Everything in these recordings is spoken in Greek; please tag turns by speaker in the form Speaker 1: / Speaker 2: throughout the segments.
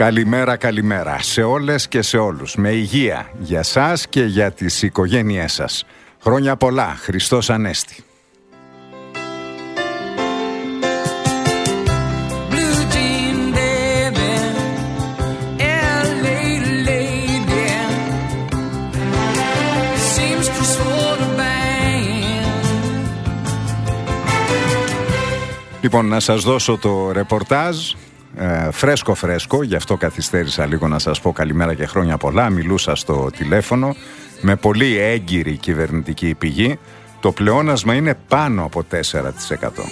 Speaker 1: Καλημέρα, καλημέρα σε όλες και σε όλους. Με υγεία για σας και για τις οικογένειές σας. Χρόνια πολλά, Χριστός Ανέστη. Λοιπόν, να σας δώσω το ρεπορτάζ φρέσκο, γι' αυτό καθυστέρησα λίγο να σας πω καλημέρα και χρόνια πολλά. Μιλούσα στο τηλέφωνο με πολύ έγκυρη κυβερνητική πηγή. Το πλεόνασμα είναι πάνω από 4%.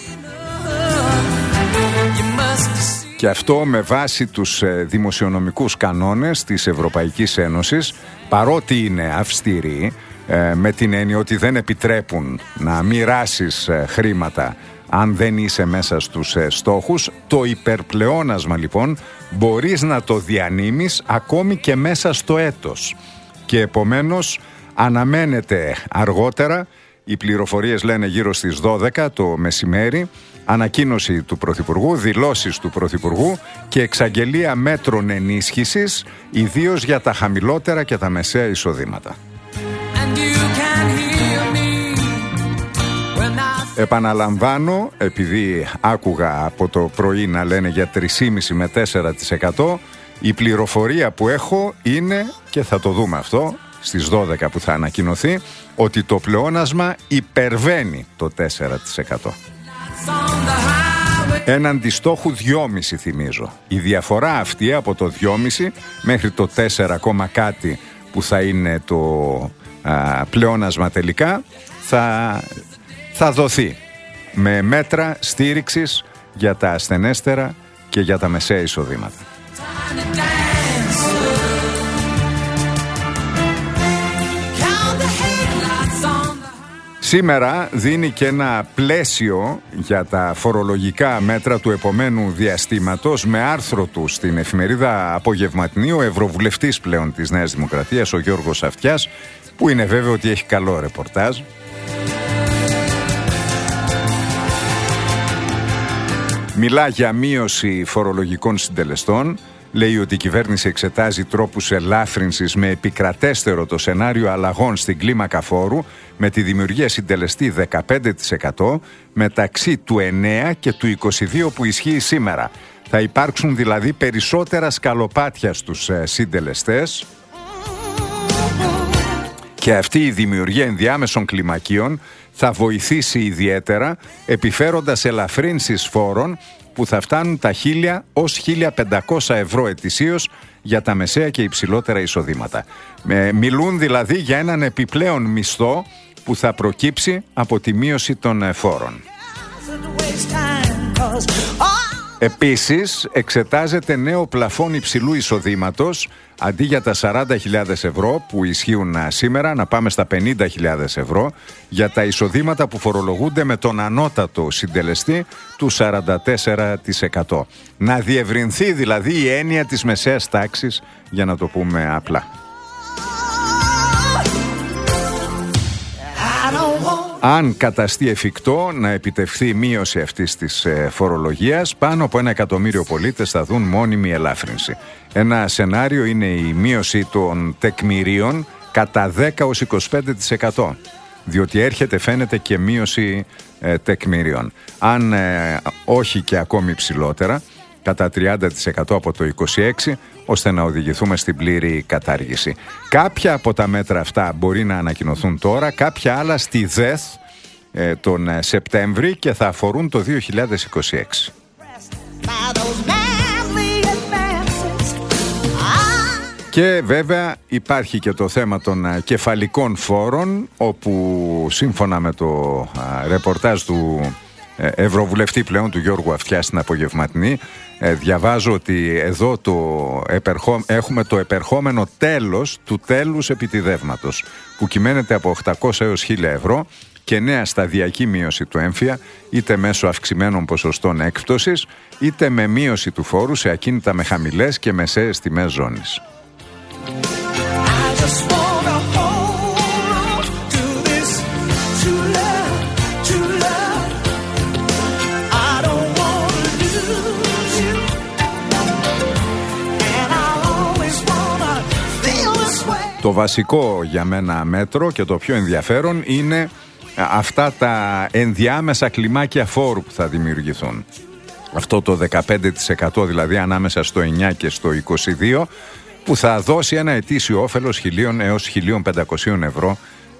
Speaker 1: Και αυτό με βάση τους δημοσιονομικούς κανόνες της Ευρωπαϊκής Ένωσης, παρότι είναι αυστηροί, με την έννοια ότι δεν επιτρέπουν να μοιράσεις χρήματα αν δεν είσαι μέσα στους στόχους. Το υπερπλεόνασμα λοιπόν μπορείς να το διανύμεις ακόμη και μέσα στο έτος. Και επομένως αναμένεται αργότερα, οι πληροφορίες λένε γύρω στις 12 το μεσημέρι, ανακοίνωση του Πρωθυπουργού, δηλώσεις του Πρωθυπουργού και εξαγγελία μέτρων ενίσχυσης, ιδίως για τα χαμηλότερα και τα μεσαία εισοδήματα. Επαναλαμβάνω, επειδή άκουγα από το πρωί να λένε για 3,5 με 4%, η πληροφορία που έχω είναι, και θα το δούμε αυτό στις 12 που θα ανακοινωθεί, ότι το πλεόνασμα υπερβαίνει το 4%. Έναντι στόχου 2,5 θυμίζω. Η διαφορά αυτή από το 2,5 μέχρι το 4, κάτι που θα είναι το πλεόνασμα τελικά θα δοθεί με μέτρα στήριξης για τα ασθενέστερα και για τα μεσαία εισοδήματα. Σήμερα δίνει και ένα πλαίσιο για τα φορολογικά μέτρα του επομένου διαστήματος με άρθρο του στην εφημερίδα Απογευματινή ο Ευρωβουλευτής πλέον της Νέας Δημοκρατίας, ο Γιώργος Αυτιάς, που είναι βέβαιο ότι έχει καλό ρεπορτάζ. Μιλά για μείωση φορολογικών συντελεστών. Λέει ότι η κυβέρνηση εξετάζει τρόπους ελάφρυνσης με επικρατέστερο το σενάριο αλλαγών στην κλίμακα φόρου, με τη δημιουργία συντελεστή 15% μεταξύ του 9 και του 22 που ισχύει σήμερα. Θα υπάρξουν δηλαδή περισσότερα σκαλοπάτια στους συντελεστές και αυτή η δημιουργία ενδιάμεσων κλιμακίων θα βοηθήσει ιδιαίτερα επιφέροντας ελαφρύνσεις φόρων που θα φτάνουν τα 1.000 ως 1.500 ευρώ ετησίως για τα μεσαία και υψηλότερα εισοδήματα. Μιλούν δηλαδή για έναν επιπλέον μισθό που θα προκύψει από τη μείωση των φόρων. Επίσης, εξετάζεται νέο πλαφόν υψηλού εισοδήματος, αντί για τα 40.000 ευρώ που ισχύουν σήμερα, να πάμε στα 50.000 ευρώ για τα εισοδήματα που φορολογούνται με τον ανώτατο συντελεστή του 44%. Να διευρυνθεί δηλαδή η έννοια της μεσαίας τάξης, για να το πούμε απλά. Αν καταστεί εφικτό να επιτευχθεί μείωση αυτής της φορολογίας, πάνω από 1 εκατομμύριο πολίτες θα δουν μόνιμη ελάφρυνση. Ένα σενάριο είναι η μείωση των τεκμηρίων κατά 10 ως 25%, διότι έρχεται φαίνεται και μείωση τεκμηρίων. Αν όχι και ακόμη ψηλότερα, κατά 30% από το 26%, ώστε να οδηγηθούμε στην πλήρη κατάργηση. Κάποια από τα μέτρα αυτά μπορεί να ανακοινωθούν τώρα, κάποια άλλα στη ΔΕΘ τον Σεπτέμβρη και θα αφορούν το 2026. Και βέβαια υπάρχει και το θέμα των κεφαλικών φόρων, όπου σύμφωνα με το ρεπορτάζ του Ευρωβουλευτή πλέον του Γιώργου Αυτιά στην Απογευματινή, διαβάζω ότι εδώ έχουμε το επερχόμενο τέλος του τέλους επιτιδεύματος, που κυμαίνεται από 800 έως 1.000 ευρώ και νέα σταδιακή μείωση του έμφυα, είτε μέσω αυξημένων ποσοστών έκπτωσης, είτε με μείωση του φόρου σε ακίνητα με χαμηλές και μεσαίες τιμές ζώνης. Το βασικό για μένα μέτρο και το πιο ενδιαφέρον είναι αυτά τα ενδιάμεσα κλιμάκια φόρου που θα δημιουργηθούν. Αυτό το 15% δηλαδή ανάμεσα στο 9 και στο 22, που θα δώσει ένα ετήσιο όφελος 1.000 έως 1.500 ευρώ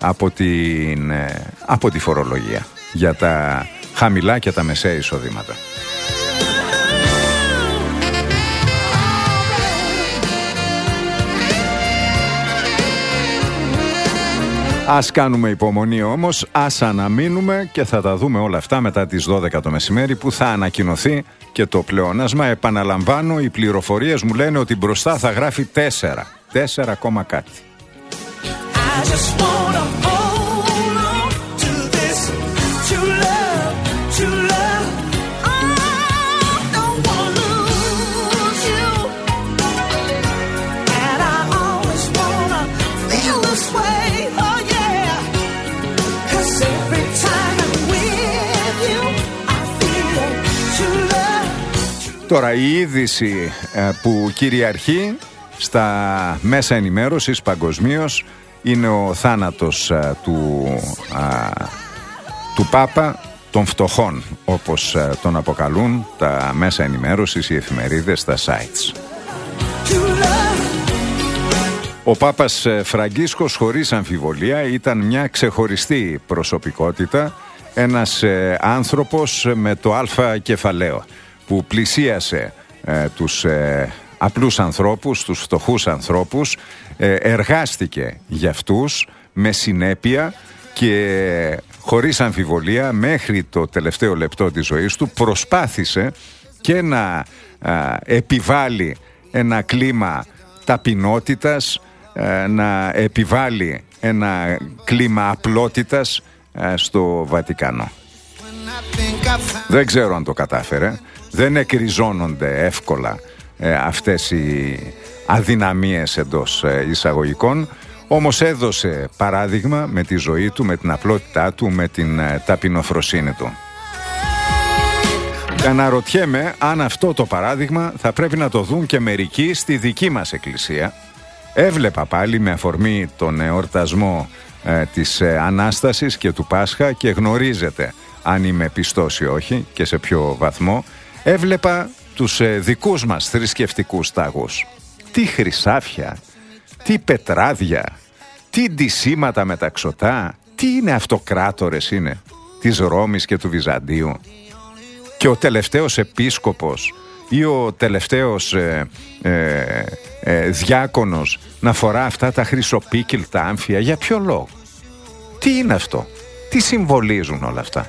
Speaker 1: από τη φορολογία για τα χαμηλά και τα μεσαία εισοδήματα. Ας κάνουμε υπομονή όμως, ας αναμείνουμε και θα τα δούμε όλα αυτά μετά τις 12 το μεσημέρι που θα ανακοινωθεί και το πλεόνασμα. Επαναλαμβάνω, οι πληροφορίες μου λένε ότι μπροστά θα γράφει 4 κόμμα κάτι. Τώρα η είδηση που κυριαρχεί στα μέσα ενημέρωσης παγκοσμίως είναι ο θάνατος του Πάπα των φτωχών, όπως τον αποκαλούν τα μέσα ενημέρωσης, οι εφημερίδες, τα sites. Ο Πάπας Φραγκίσκος χωρίς αμφιβολία ήταν μια ξεχωριστή προσωπικότητα, ένας άνθρωπος με το αλφα κεφαλαίο που πλησίασε τους απλούς ανθρώπους, τους φτωχούς ανθρώπους, εργάστηκε για αυτούς με συνέπεια και χωρίς αμφιβολία μέχρι το τελευταίο λεπτό της ζωής του προσπάθησε και να επιβάλλει ένα κλίμα ταπεινότητας, να επιβάλλει ένα κλίμα απλότητας στο Βατικανό. Δεν ξέρω αν το κατάφερε. Δεν εκριζώνονται εύκολα αυτές οι αδυναμίες εντός εισαγωγικών, όμως έδωσε παράδειγμα με τη ζωή του, με την απλότητά του, με την ταπεινοφροσύνη του. Και αναρωτιέμαι αν αυτό το παράδειγμα θα πρέπει να το δουν και μερικοί στη δική μας εκκλησία. Έβλεπα πάλι με αφορμή τον εορτασμό της Ανάστασης και του Πάσχα και γνωρίζετε αν είμαι πιστός ή όχι και σε ποιο βαθμό. Έβλεπα τους δικούς μας θρησκευτικούς τάγους. Τι χρυσάφια, τι πετράδια, τι ντυσίματα μεταξωτά, τι είναι αυτοκράτορες είναι της Ρώμης και του Βυζαντίου. Και ο τελευταίος επίσκοπος ή ο τελευταίος διάκονος να φορά αυτά τα χρυσοπίκυλτα άμφια. Για ποιο λόγο? Τι είναι αυτό? Τι συμβολίζουν όλα αυτά?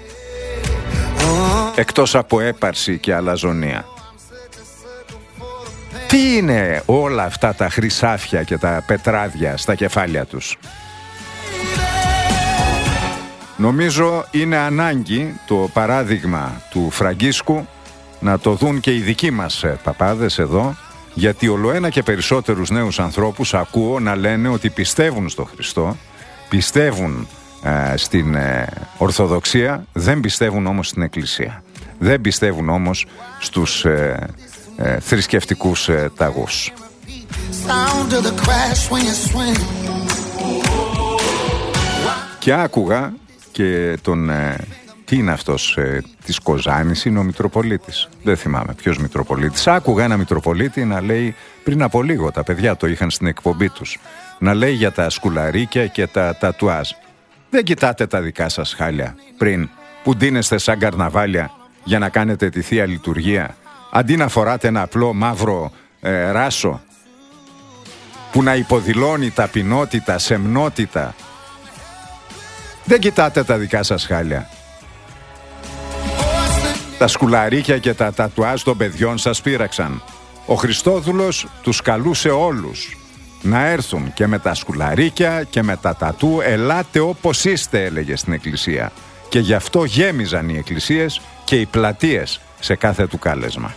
Speaker 1: Εκτός από έπαρση και αλαζονία. Τι είναι όλα αυτά τα χρυσάφια και τα πετράδια στα κεφάλια τους? Νομίζω είναι ανάγκη το παράδειγμα του Φραγκίσκου να το δουν και οι δικοί μας παπάδες εδώ, γιατί ολοένα και περισσότερους νέους ανθρώπους ακούω να λένε ότι πιστεύουν στο Χριστό, πιστεύουν στην Ορθοδοξία, δεν πιστεύουν όμως στην Εκκλησία. Δεν πιστεύουν όμως στους θρησκευτικούς ταγούς. Και άκουγα και τον... τι είναι αυτός της Κοζάνης? Είναι ο Μητροπολίτης. Δεν θυμάμαι ποιος Μητροπολίτης. Άκουγα ένα Μητροπολίτη να λέει πριν από λίγο, τα παιδιά το είχαν στην εκπομπή τους, να λέει για τα σκουλαρίκια και τα τατουάζ. Δεν κοιτάτε τα δικά σας χάλια πριν που ντύνεστε σαν καρναβάλια για να κάνετε τη Θεία Λειτουργία, αντί να φοράτε ένα απλό μαύρο ράσο που να υποδηλώνει ταπεινότητα, σεμνότητα? Δεν κοιτάτε τα δικά σας χάλια. Τα σκουλαρίκια και τα τατουάζ των παιδιών σας πείραξαν. Ο Χριστόδουλος τους καλούσε όλους να έρθουν και με τα σκουλαρίκια και με τα τατού. Ελάτε όπως είστε, έλεγε στην εκκλησία. Και γι' αυτό γέμιζαν οι εκκλησίες και οι πλατείες σε κάθε του κάλεσμα.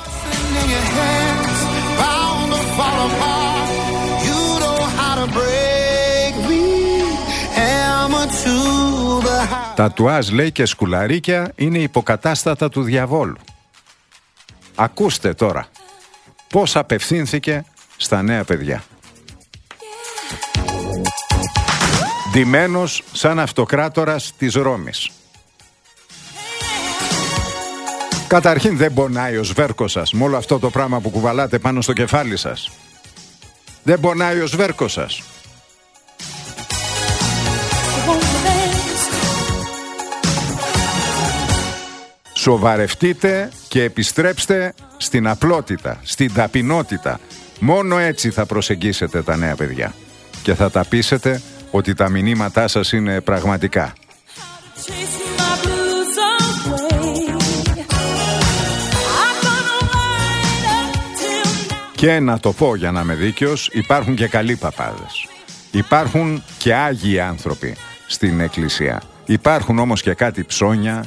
Speaker 1: Τατουάζ, λέει, και σκουλαρίκια είναι υποκατάστατα του διαβόλου. Ακούστε τώρα πώς απευθύνθηκε στα νέα παιδιά. ντυμένος σαν αυτοκράτορας της Ρώμης. Καταρχήν δεν πονάει ο σβέρκος σας με όλο αυτό το πράγμα που κουβαλάτε πάνω στο κεφάλι σας. Δεν πονάει ο σβέρκος σας. Σοβαρευτείτε και επιστρέψτε στην απλότητα, στην ταπεινότητα. Μόνο έτσι θα προσεγγίσετε τα νέα παιδιά και θα τα πείσετε ότι τα μηνύματά σας είναι πραγματικά. Και να το πω για να είμαι δίκαιος, υπάρχουν και καλοί παπάδες. Υπάρχουν και άγιοι άνθρωποι στην εκκλησία. Υπάρχουν όμως και κάτι ψώνια.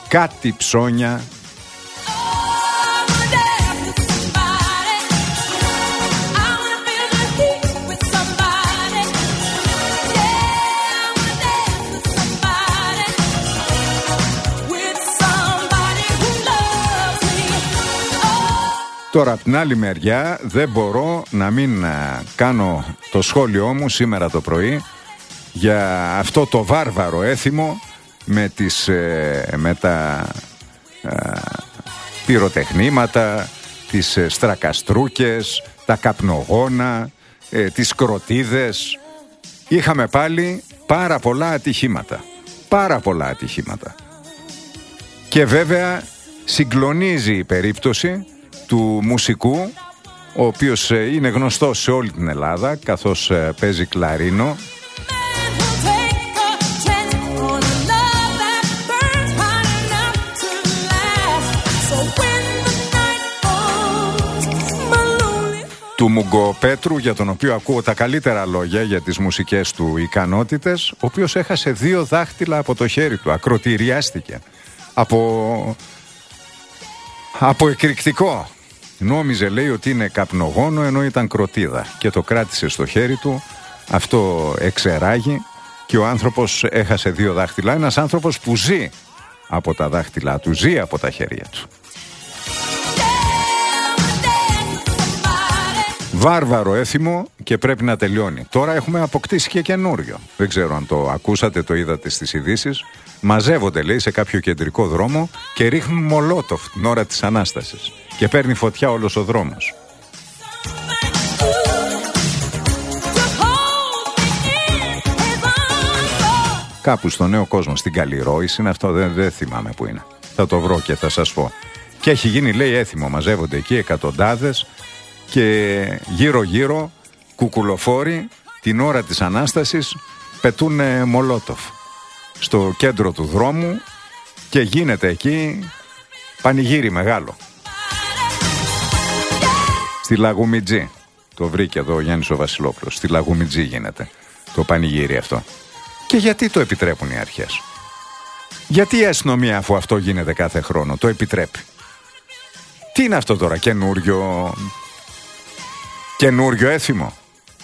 Speaker 1: Τώρα από την άλλη μεριά δεν μπορώ να μην κάνω το σχόλιο μου σήμερα το πρωί για αυτό το βάρβαρο έθιμο με τα πυροτεχνήματα, τις στρακαστρούκες, τα καπνογόνα, τις κροτίδες. Είχαμε πάλι πάρα πολλά ατυχήματα. Και βέβαια συγκλονίζει η περίπτωση του μουσικού, ο οποίος είναι γνωστός σε όλη την Ελλάδα καθώς παίζει κλαρίνο. Του Μουγκοπέτρου, για τον οποίο ακούω τα καλύτερα λόγια για τις μουσικές του ικανότητες, ο οποίος έχασε 2 δάχτυλα από το χέρι του, ακροτηριάστηκε από εκρηκτικό. Νόμιζε, λέει, ότι είναι καπνογόνο ενώ ήταν κροτίδα και το κράτησε στο χέρι του. Αυτό εξεράγει και ο άνθρωπος έχασε 2 δάχτυλα. Ένας άνθρωπος που ζει από τα δάχτυλά του, ζει από τα χέρια του. Βάρβαρο έθιμο και πρέπει να τελειώνει. Τώρα έχουμε αποκτήσει και καινούριο. Δεν ξέρω αν το ακούσατε, το είδατε στις ειδήσεις. Μαζεύονται, λέει, σε κάποιο κεντρικό δρόμο και ρίχνουν μολότοφ την ώρα της Ανάστασης. Και παίρνει φωτιά όλος ο δρόμος. Κάπου στο Νέο Κόσμο, στην Καλλιρόης είναι αυτό, δεν θυμάμαι που είναι. Θα το βρω και θα σας πω. Και έχει γίνει, λέει, έθιμο. Μαζεύονται εκεί εκατοντάδες και γύρω-γύρω κουκουλοφόροι την ώρα της Ανάστασης πετούν μολότοφ στο κέντρο του δρόμου και γίνεται εκεί πανηγύρι μεγάλο. Στη Λαγουμιτζή, το βρήκε εδώ ο Γιάννης ο Βασιλόπουλος, στη Λαγουμιτζή γίνεται το πανηγύρι αυτό. Και γιατί το επιτρέπουν οι αρχές? Γιατί η αστυνομία, αφού αυτό γίνεται κάθε χρόνο, το επιτρέπει? Τι είναι αυτό τώρα, καινούριο έθιμο?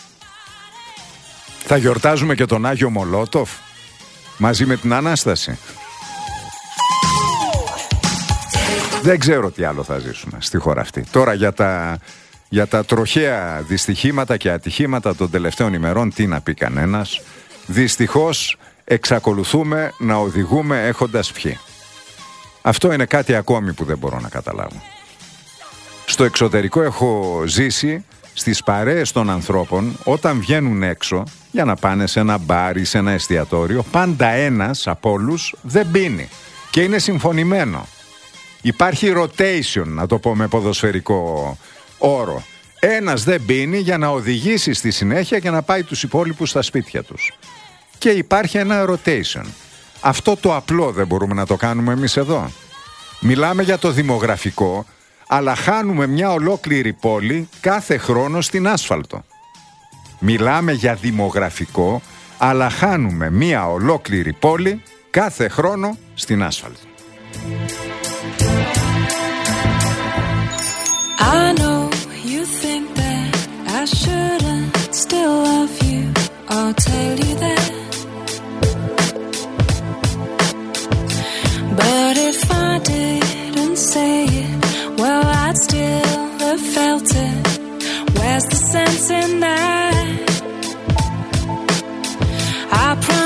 Speaker 1: Θα γιορτάζουμε και τον Άγιο Μολότοφ μαζί με την Ανάσταση? Δεν ξέρω τι άλλο θα ζήσουμε στη χώρα αυτή. Τώρα για τα τροχαία δυστυχήματα και ατυχήματα των τελευταίων ημερών, τι να πει κανένας. Δυστυχώς εξακολουθούμε να οδηγούμε έχοντας πιει. Αυτό είναι κάτι ακόμη που δεν μπορώ να καταλάβω. Στο εξωτερικό έχω ζήσει στις παρέες των ανθρώπων, όταν βγαίνουν έξω για να πάνε σε ένα μπάρ ή σε ένα εστιατόριο, πάντα ένας από όλους δεν πίνει και είναι συμφωνημένο. Υπάρχει rotation, να το πω με ποδοσφαιρικό όρο. Ένας δεν πίνει για να οδηγήσει στη συνέχεια και να πάει τους υπόλοιπους στα σπίτια τους. Και υπάρχει ένα rotation. Αυτό το απλό δεν μπορούμε να το κάνουμε εμείς εδώ? Μιλάμε για το δημογραφικό, αλλά χάνουμε μια ολόκληρη πόλη κάθε χρόνο στην άσφαλτο. Μιλάμε για δημογραφικό, αλλά χάνουμε μια ολόκληρη πόλη κάθε χρόνο στην άσφαλτο.
Speaker 2: I know you think that I shouldn't still love you. I'll tell you that. But if I didn't say it, well, I'd still have felt it. Where's the sense in that? I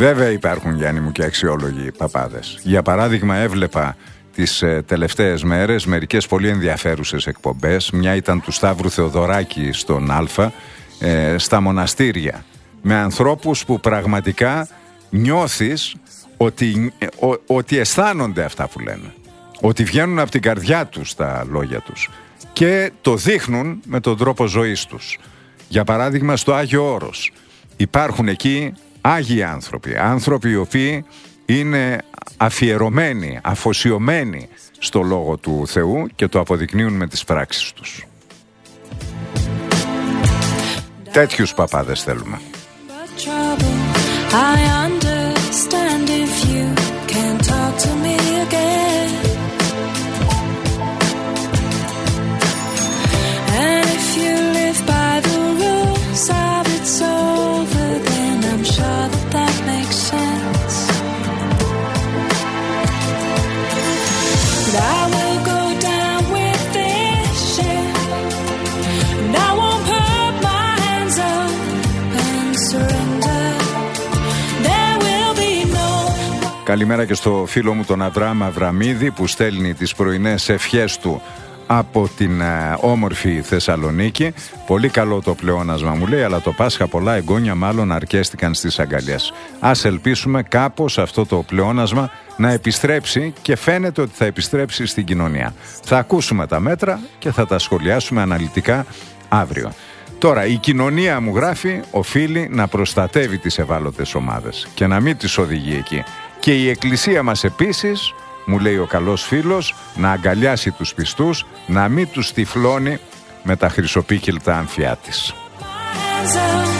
Speaker 1: Βέβαια υπάρχουν, Γιάννη μου, και αξιόλογοι παπάδες. Για παράδειγμα, έβλεπα τις τελευταίες μέρες μερικές πολύ ενδιαφέρουσες εκπομπές. Μια ήταν του Σταύρου Θεοδωράκη στον Α, στα μοναστήρια, με ανθρώπους που πραγματικά νιώθεις ότι αισθάνονται αυτά που λένε, ότι βγαίνουν από την καρδιά τους τα λόγια τους και το δείχνουν με τον τρόπο ζωής τους. Για παράδειγμα, στο Άγιο Όρος υπάρχουν εκεί άγιοι άνθρωποι, άνθρωποι οι οποίοι είναι αφιερωμένοι, αφοσιωμένοι στο Λόγο του Θεού και το αποδεικνύουν με τις πράξεις τους. Τέτοιους παπάδες θέλουμε. Καλημέρα και στο φίλο μου τον Αβραάμ Αβραμίδη που στέλνει τις πρωινές ευχές του από την όμορφη Θεσσαλονίκη. Πολύ καλό το πλεόνασμα, μου λέει, αλλά το Πάσχα πολλά εγγόνια μάλλον αρκέστηκαν στις αγκαλιές. Ας ελπίσουμε κάπως αυτό το πλεόνασμα να επιστρέψει και φαίνεται ότι θα επιστρέψει στην κοινωνία. Θα ακούσουμε τα μέτρα και θα τα σχολιάσουμε αναλυτικά αύριο. Τώρα, η κοινωνία, μου γράφει, οφείλει να προστατεύει τις ευάλωτες ομάδες και να μην τις οδηγεί εκεί. Και η Εκκλησία μας επίσης, μου λέει ο καλός φίλος, να αγκαλιάσει τους πιστούς, να μην τους τυφλώνει με τα χρυσοπίκυλτα αμφιά της.